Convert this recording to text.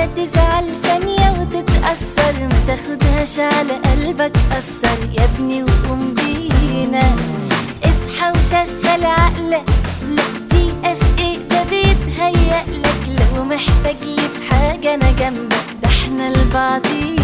لا تزعل ثانية وتتأثر، ما تاخدهاش على قلبك أثر يا ابني وقوم بينا. اصحى وشغل عقلك، لا تيأس ايه ده بيتهيألك، لو محتاج لي في حاجة أنا جنبك، ده احنا لبعضينا.